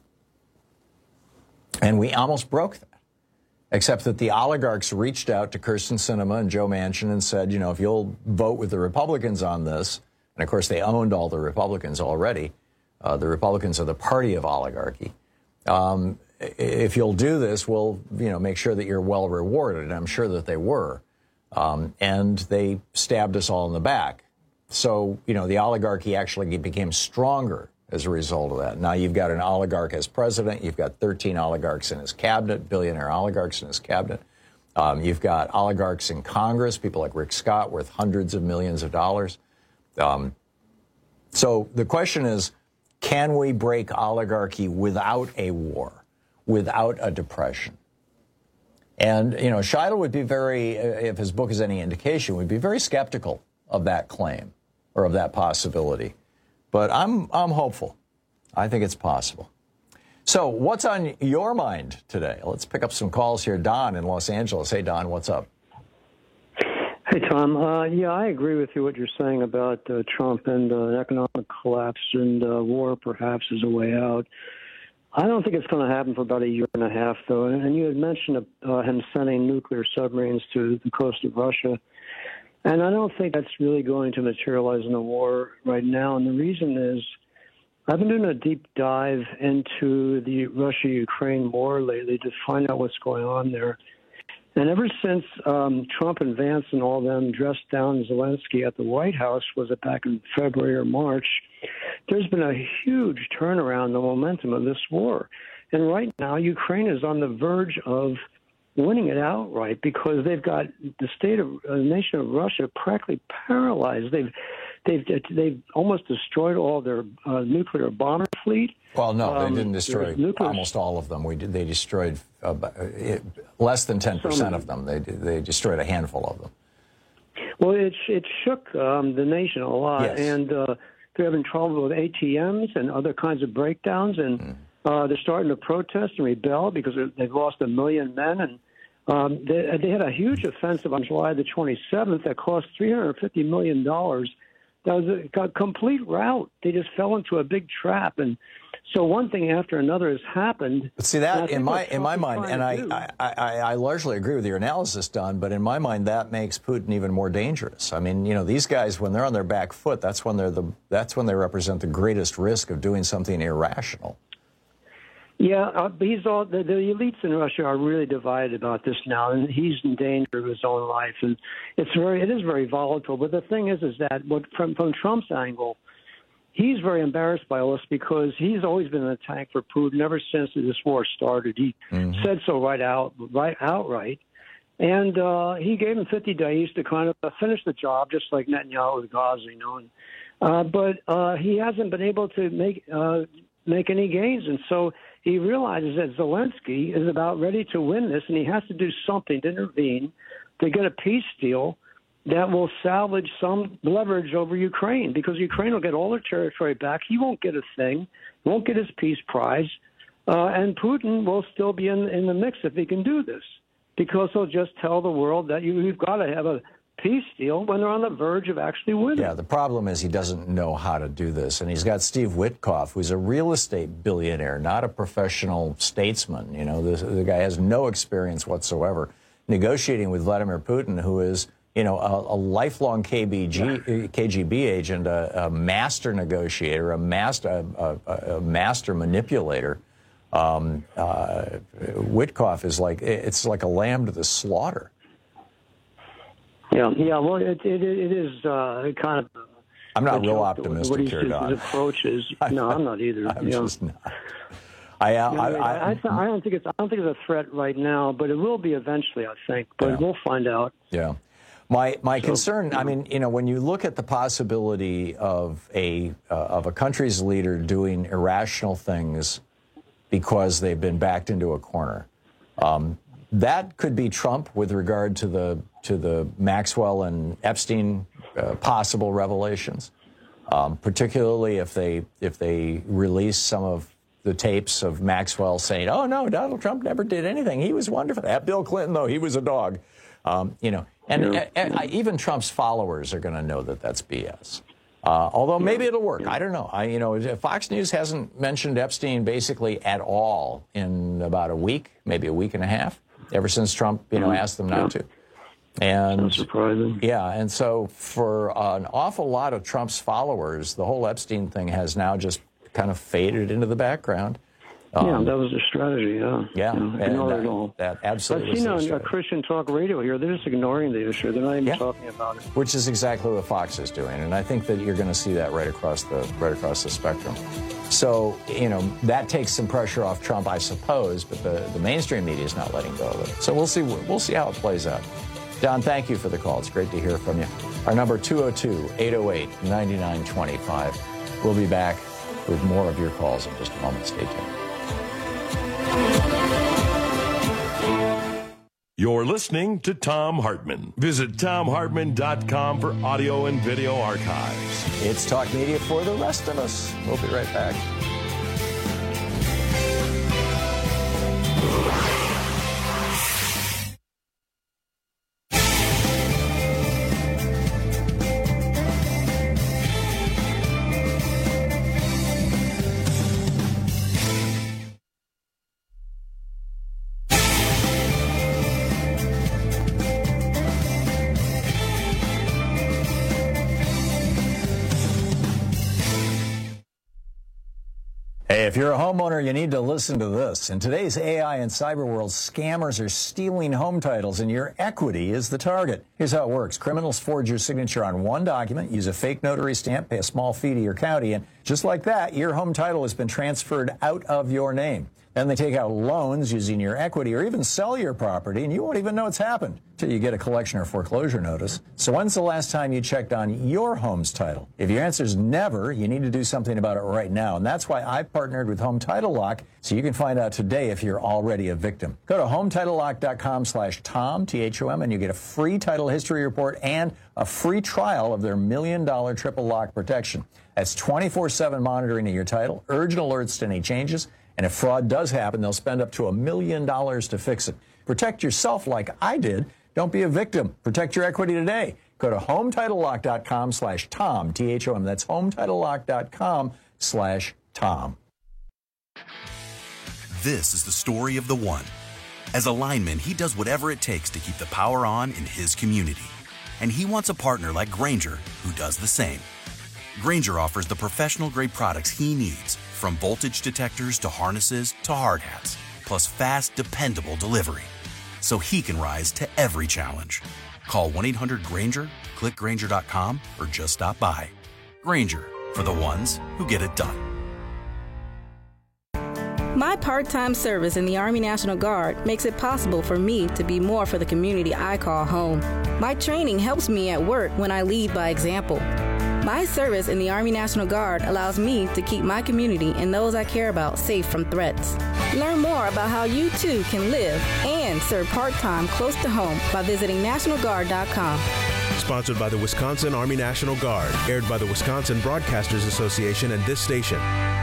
we almost broke that, except that the oligarchs reached out to Kyrsten Sinema and Joe Manchin and said, if you'll vote with the Republicans on this, and of course they owned all the Republicans already, the Republicans are the party of oligarchy. If you'll do this, we'll, make sure that you're well rewarded. And I'm sure that they were. And they stabbed us all in the back. So, the oligarchy actually became stronger as a result of that. Now you've got an oligarch as president. You've got 13 oligarchs in his cabinet, billionaire oligarchs in his cabinet. You've got oligarchs in Congress, people like Rick Scott, worth hundreds of millions of dollars. So the question is, can we break oligarchy without a war, without a depression? And, Scheidel would be if his book is any indication, would be very skeptical of that claim or of that possibility. But I'm hopeful. I think it's possible. So what's on your mind today? Let's pick up some calls here. Don in Los Angeles. Hey, Don, what's up? Hey, Tom. I agree with you what you're saying about Trump and an economic collapse and war perhaps is a way out. I don't think it's going to happen for about a year and a half, though. And you had mentioned him sending nuclear submarines to the coast of Russia. And I don't think that's really going to materialize in a war right now. And the reason is I've been doing a deep dive into the Russia-Ukraine war lately to find out what's going on there. And ever since Trump and Vance and all them dressed down Zelensky at the White House, was it back in February or March, there's been a huge turnaround in the momentum of this war. And right now, Ukraine is on the verge of winning it outright because they've got the nation of Russia practically paralyzed. They've almost destroyed all their nuclear bomber fleet. Well, no, they didn't destroy almost all of them. They destroyed less than 10% of them. They destroyed a handful of them. Well, it shook the nation a lot, yes. And they're having trouble with ATMs and other kinds of breakdowns, and they're starting to protest and rebel because they've lost 1 million men, and They had a huge offensive on July the 27th that cost $350 million. That was a complete rout. They just fell into a big trap. And so one thing after another has happened. But see, that in my mind, and I largely agree with your analysis, Don, but in my mind, that makes Putin even more dangerous. I mean, you know, these guys, when they're on their back foot, that's when they represent the greatest risk of doing something irrational. Yeah, the elites in Russia are really divided about this now, and he's in danger of his own life, and it is very volatile. But the thing is that from Trump's angle, he's very embarrassed by all this because he's always been in the tank for Putin ever since this war started. He said so outright, and he gave him 50 days to kind of finish the job, just like Netanyahu with Gaza, you know. But he hasn't been able to make any gains, and so he realizes that Zelensky is about ready to win this, and he has to do something to intervene to get a peace deal that will salvage some leverage over Ukraine, because Ukraine will get all their territory back. He won't get a thing, won't get his peace prize, and Putin will still be in the mix if he can do this, because he'll just tell the world that you've got to have a peace deal when they're on the verge of actually winning. Yeah, the problem is he doesn't know how to do this. And he's got Steve Witkoff, who's a real estate billionaire, not a professional statesman. You know, the guy has no experience whatsoever negotiating with Vladimir Putin, who is, you know, a lifelong KGB agent, a master negotiator, a master manipulator. Witkoff is it's like a lamb to the slaughter. Yeah. Well, it is kind of. I'm not real optimistic here, Don. His approach is. No, I'm not either. I'm just not. I don't think it's a threat right now, but it will be eventually, I think. But we'll find out. Yeah. My concern, I mean, you know, when you look at the possibility of a country's leader doing irrational things because they've been backed into a corner, that could be Trump with regard to the Maxwell and Epstein possible revelations, particularly if they release some of the tapes of Maxwell saying, "Oh no, Donald Trump never did anything. He was wonderful." That Bill Clinton, though, he was a dog. You know, and even Trump's followers are going to know that that's BS. Although maybe it'll work. I don't know. You know, Fox News hasn't mentioned Epstein basically at all in about a week, maybe a week and a half, ever since Trump, you know, asked them not to. And that's surprising. Yeah, and so for an awful lot of Trump's followers, the whole Epstein thing has now just kind of faded into the background. That was their strategy, ignore it all. That absolutely. I've seen on Christian Talk Radio here, they're just ignoring the issue. They're not even talking about it. Which is exactly what Fox is doing, and I think that you're going to see that right across the spectrum. So, you know, that takes some pressure off Trump, I suppose, but the mainstream media is not letting go of it. So we'll see how it plays out. Don, thank you for the call. It's great to hear from you. Our number 202-808-9925. We'll be back with more of your calls in just a moment. Stay tuned. You're listening to Thom Hartmann. Visit ThomHartmann.com for audio and video archives. It's Talk Media for the rest of us. We'll be right back. Hey, if you're a homeowner, you need to listen to this. In today's AI and cyber world, scammers are stealing home titles, and your equity is the target. Here's how it works. Criminals forge your signature on one document, use a fake notary stamp, pay a small fee to your county, and just like that, your home title has been transferred out of your name. Then they take out loans using your equity or even sell your property, and you won't even know it's happened till you get a collection or foreclosure notice. So when's the last time you checked on your home's title? If your answer is never, you need to do something about it right now. And that's why I partnered with Home Title Lock, so you can find out today if you're already a victim. Go to HometitleLock.com/Tom, T-H-O-M, and you get a free title history report and a free trial of their $1 million triple lock protection. That's 24/7 monitoring of your title, urgent alerts to any changes, and if fraud does happen, they'll spend up to $1 million to fix it. Protect yourself like I did. Don't be a victim. Protect your equity today. Go to HomeTitleLock.com/Tom, T-H-O-M. That's HomeTitleLock.com/Tom. This is the story of the one. As a lineman, he does whatever it takes to keep the power on in his community. And he wants a partner like Grainger who does the same. Grainger offers the professional-grade products he needs, from voltage detectors to harnesses to hard hats, plus fast, dependable delivery, so he can rise to every challenge. Call 1-800-GRAINGER, click Grainger.com, or just stop by. Grainger, for the ones who get it done. My part-time service in the Army National Guard makes it possible for me to be more for the community I call home. My training helps me at work when I lead by example. My service in the Army National Guard allows me to keep my community and those I care about safe from threats. Learn more about how you too can live and serve part-time close to home by visiting NationalGuard.com. Sponsored by the Wisconsin Army National Guard. Aired by the Wisconsin Broadcasters Association and this station.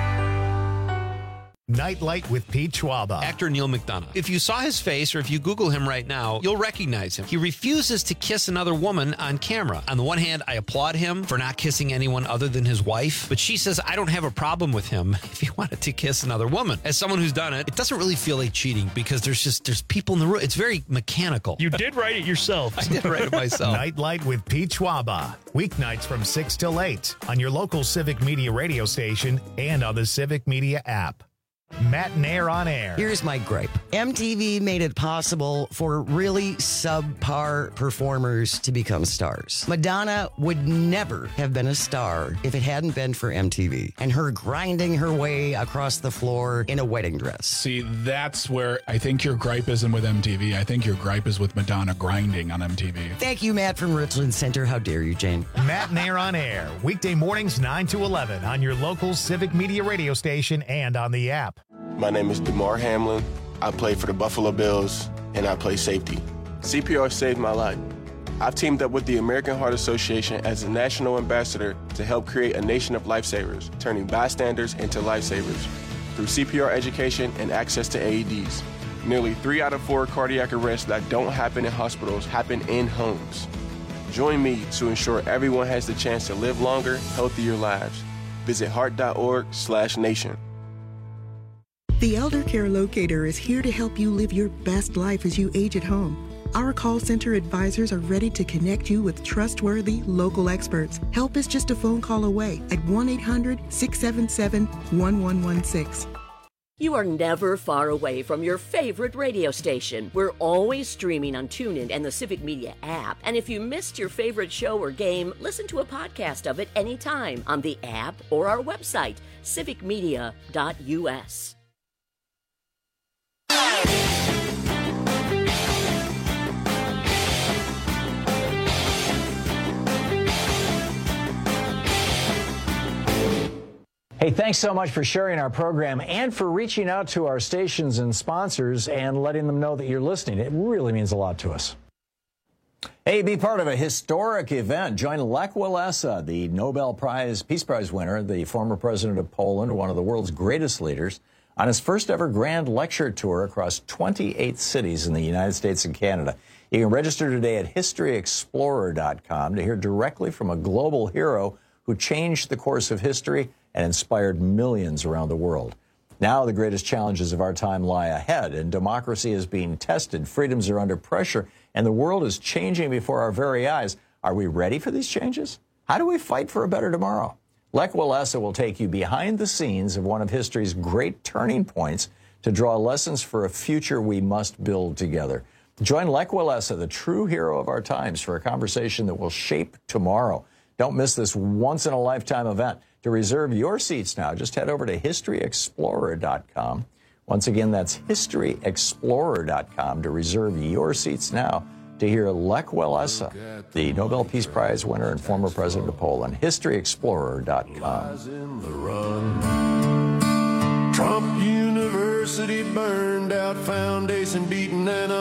Nightlight with Pete Schwaba. Actor Neil McDonough. If you saw his face or if you Google him right now, you'll recognize him. He refuses to kiss another woman on camera. On the one hand, I applaud him for not kissing anyone other than his wife, but she says I don't have a problem with him if he wanted to kiss another woman. As someone who's done it, it doesn't really feel like cheating because there's people in the room. It's very mechanical. You did write it yourself. I did write it myself. Nightlight with Pete Schwaba. Weeknights from 6 till 8 on your local Civic Media radio station and on the Civic Media app. Matinee on Air. Here's my gripe. MTV made it possible for really subpar performers to become stars. Madonna would never have been a star if it hadn't been for MTV and her grinding her way across the floor in a wedding dress. See, that's where I think your gripe isn't with MTV. I think your gripe is with Madonna grinding on MTV. Thank you, Matt from Richland Center. How dare you, Jane? Matinee on Air. Weekday mornings 9 to 11 on your local Civic Media radio station and on the app. My name is DeMar Hamlin. I play for the Buffalo Bills, and I play safety. CPR saved my life. I've teamed up with the American Heart Association as a national ambassador to help create a nation of lifesavers, turning bystanders into lifesavers through CPR education and access to AEDs. Nearly 3 out of 4 cardiac arrests that don't happen in hospitals happen in homes. Join me to ensure everyone has the chance to live longer, healthier lives. Visit heart.org/nation. The Elder Care Locator is here to help you live your best life as you age at home. Our call center advisors are ready to connect you with trustworthy local experts. Help is just a phone call away at 1-800-677-1116. You are never far away from your favorite radio station. We're always streaming on TuneIn and the Civic Media app. And if you missed your favorite show or game, listen to a podcast of it anytime on the app or our website, civicmedia.us. Hey, thanks so much for sharing our program and for reaching out to our stations and sponsors and letting them know that you're listening. It really means a lot to us. Hey, be part of a historic event. Join Lech Walesa, the Nobel Peace Prize winner, the former president of Poland, one of the world's greatest leaders, on his first ever grand lecture tour across 28 cities in the United States and Canada. You can register today at historyexplorer.com to hear directly from a global hero who changed the course of history and inspired millions around the world. Now the greatest challenges of our time lie ahead, and democracy is being tested, freedoms are under pressure, and the world is changing before our very eyes. Are we ready for these changes? How do we fight for a better tomorrow? Lech Walesa will take you behind the scenes of one of history's great turning points to draw lessons for a future we must build together. Join Lech Walesa, the true hero of our times, for a conversation that will shape tomorrow. Don't miss this once-in-a-lifetime event. To reserve your seats now, just head over to historyexplorer.com. Once again, that's historyexplorer.com to reserve your seats now to hear Lech Walesa, the Nobel Peace Prize winner and former president of Poland. historyexplorer.com. Trump University burned out, foundation beaten and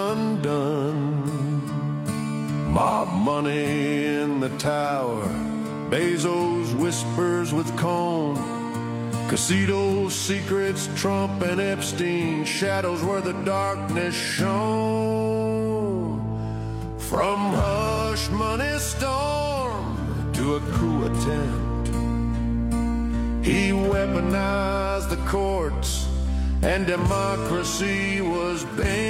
undone. Mob money in the tower, Bezos whispers with Cohn, Casito's secrets, Trump and Epstein, shadows where the darkness shone. From hush money storm to a coup attempt, he weaponized the courts and democracy was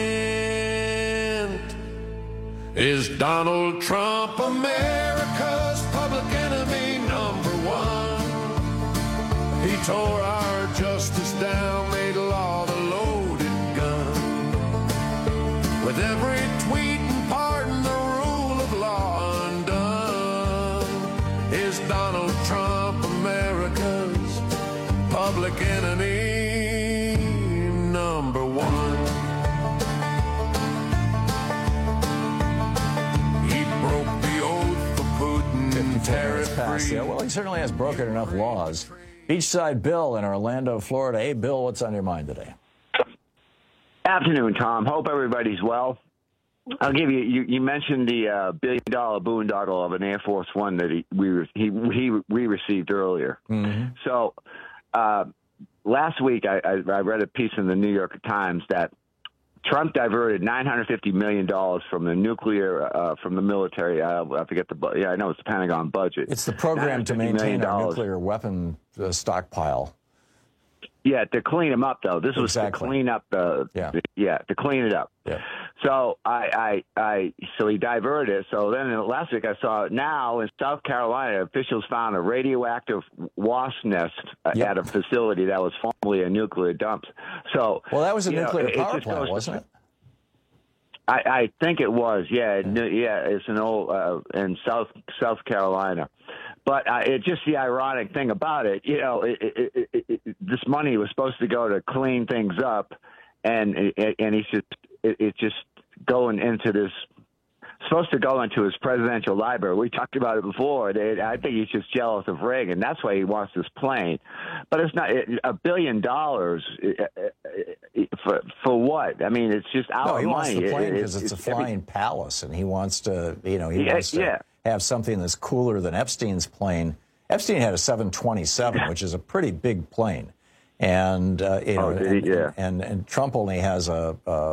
bent. Is Donald Trump America's public enemy number one? He tore our justice down, made law the loaded gun. With every tweet and pardon, the rule of law undone. Is Donald Trump America's public enemy number one? He broke the oath for Putin, tariff-free. Yeah, well, he certainly has broken enough laws. Beachside Bill in Orlando, Florida. Hey, Bill, what's on your mind today? Afternoon, Tom. Hope everybody's well. I'll give you. You mentioned the $1 billion boondoggle of an Air Force One that we received earlier. Mm-hmm. So last week I read a piece in the New York Times that Trump diverted $950 million from the nuclear from the military. I forget the I know it's the Pentagon budget. It's the program to maintain our nuclear weapon stockpile. Yeah, to clean them up, though. This was to clean up to clean it up. Yeah. So so he diverted it. So then last week I saw now in South Carolina, officials found a radioactive wasp nest at a facility that was formerly a nuclear dump. So that was a nuclear power plant, wasn't it? I think it was. Yeah. It's an old in South Carolina. But it's just the ironic thing about it, this money was supposed to go to clean things up, and it's just going into this, supposed to go into his presidential library. We talked about it before. I think he's just jealous of Reagan. That's why he wants this plane. But it's not $1 billion for what? I mean, it's just our money. No, he wants the plane because it's a flying palace, and he wants to, have something that's cooler than Epstein's plane. Epstein had a 727, which is a pretty big plane, and and Trump only has a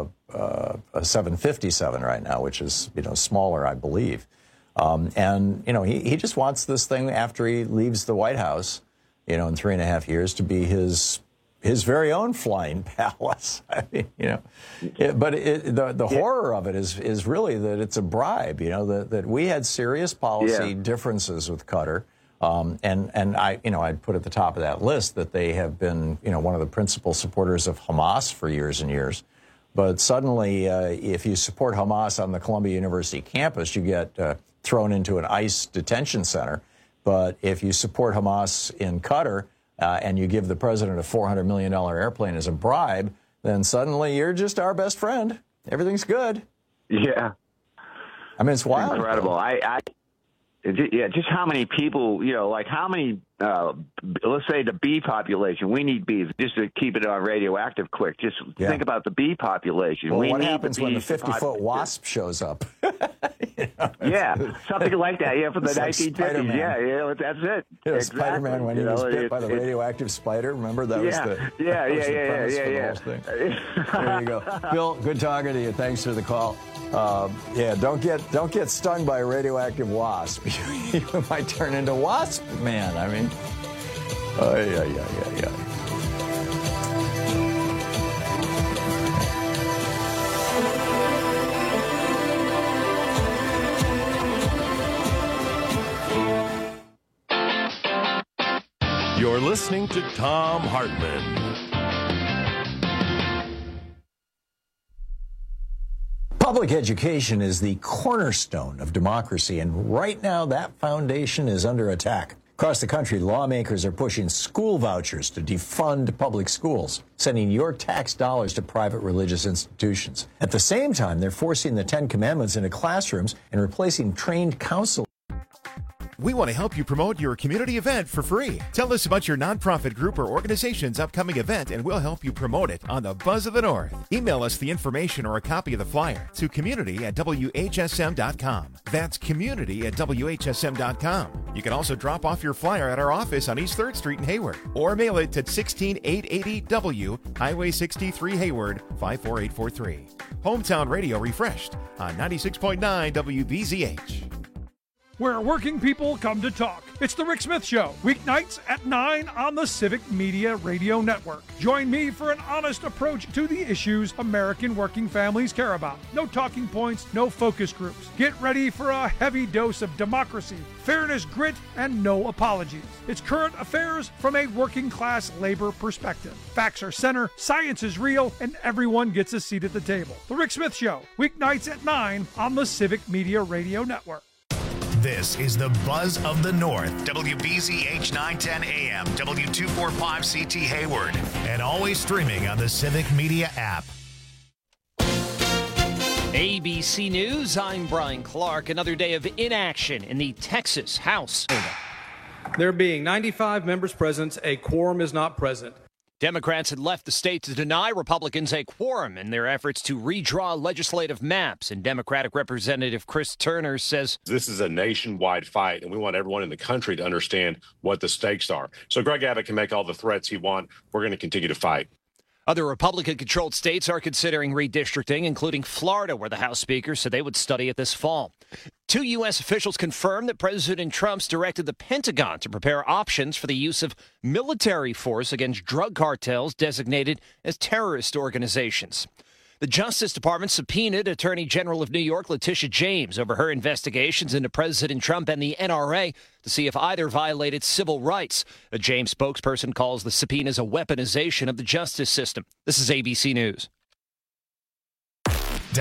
757 right now, which is smaller, I believe. He just wants this thing after he leaves the White House, in 3.5 years, to be his very own flying palace. I mean, but the horror of it is really that it's a bribe. That we had serious policy differences with Qatar, and I'd put at the top of that list that they have been one of the principal supporters of Hamas for years and years. But suddenly, if you support Hamas on the Columbia University campus, you get thrown into an ICE detention center. But if you support Hamas in Qatar, and you give the president a $400 million airplane as a bribe, then suddenly you're just our best friend. Everything's good. Yeah. I mean, it's wild. Incredible. Just how many people, how many, let's say the bee population, we need bees, just to keep it on radioactive quick. Just think about the bee population. Well, what happens when the 50-foot wasp shows up? Something like that, from the 1950s. That's it. Exactly. Spider-Man, when he was bit by the radioactive spider, remember? That was the premise for the whole thing. There you go. Bill, good talking to you. Thanks for the call. Don't get stung by a radioactive wasp. You might turn into Wasp Man. I mean, You're listening to Thom Hartmann. Public education is the cornerstone of democracy, and right now that foundation is under attack. Across the country, lawmakers are pushing school vouchers to defund public schools, sending your tax dollars to private religious institutions. At the same time, they're forcing the Ten Commandments into classrooms and replacing trained counselors. We want to help you promote your community event for free. Tell us about your nonprofit group or organization's upcoming event, and we'll help you promote it on the Buzz of the North. Email us the information or a copy of the flyer to community@WHSM.com. That's community@WHSM.com. You can also drop off your flyer at our office on East 3rd Street in Hayward, or mail it to 16880 W, Highway 63 Hayward, 54843. Hometown Radio refreshed on 96.9 WBZH. Where working people come to talk. It's The Rick Smith Show, weeknights at 9 on the Civic Media Radio Network. Join me for an honest approach to the issues American working families care about. No talking points, no focus groups. Get ready for a heavy dose of democracy, fairness, grit, and no apologies. It's current affairs from a working class labor perspective. Facts are center, science is real, and everyone gets a seat at the table. The Rick Smith Show, weeknights at 9 on the Civic Media Radio Network. This is the Buzz of the North, WBZH 910 AM, W245CT Hayward, and always streaming on the Civic Media app. ABC News, I'm Brian Clark. Another day of inaction in the Texas House. There being 95 members present, a quorum is not present. Democrats had left the state to deny Republicans a quorum in their efforts to redraw legislative maps. And Democratic Representative Chris Turner says this is a nationwide fight, and we want everyone in the country to understand what the stakes are. So Greg Abbott can make all the threats he wants. We're going to continue to fight. Other Republican-controlled states are considering redistricting, including Florida, where the House Speaker said they would study it this fall. 2 U.S. officials confirmed that President Trump's directed the Pentagon to prepare options for the use of military force against drug cartels designated as terrorist organizations. The Justice Department subpoenaed Attorney General of New York Letitia James over her investigations into President Trump and the NRA to see if either violated civil rights. A James spokesperson calls the subpoenas a weaponization of the justice system. This is ABC News.